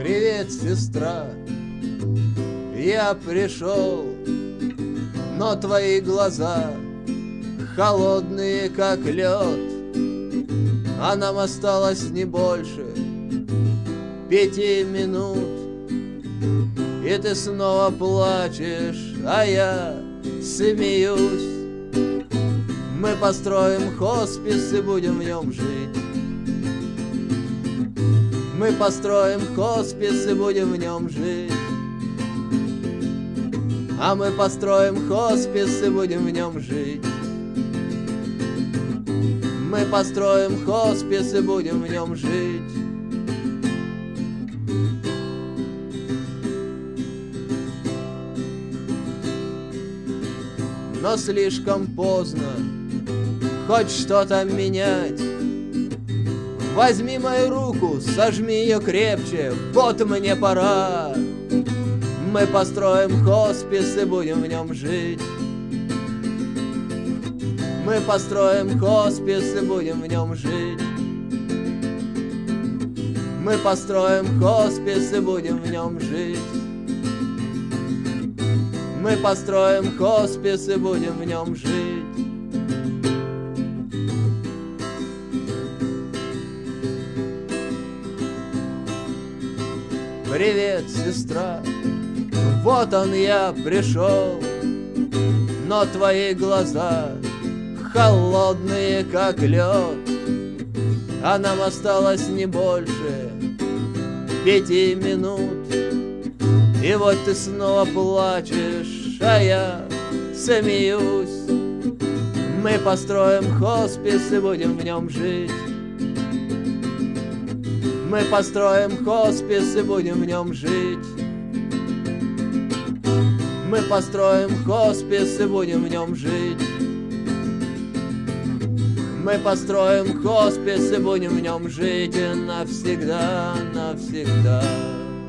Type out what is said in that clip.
Привет, сестра, я пришел, но твои глаза холодные, как лед, а нам осталось не больше 5 минут, и ты снова плачешь, а я смеюсь. Мы построим хоспис и будем в нем жить. Мы построим хоспис и будем в нем жить. А мы построим хоспис и будем в нем жить. Мы построим хоспис и будем в нем жить. Но слишком поздно хоть что-то менять. Возьми мою руку, сожми ее крепче, вот мне пора. Мы построим хоспис и будем в нем жить. Мы построим хоспис и будем в нем жить. Мы построим хоспис и будем в нем жить. Мы построим хоспис и будем в нем жить. Привет, сестра, вот он я пришел, но твои глаза холодные, как лед, а нам осталось не больше 5 минут. И вот ты снова плачешь, а я смеюсь. Мы построим хоспис и будем в нем жить. Мы построим хоспис и будем в нем жить. Мы построим хоспис и будем в нем жить. Мы построим хоспис и будем в нем жить и навсегда, навсегда.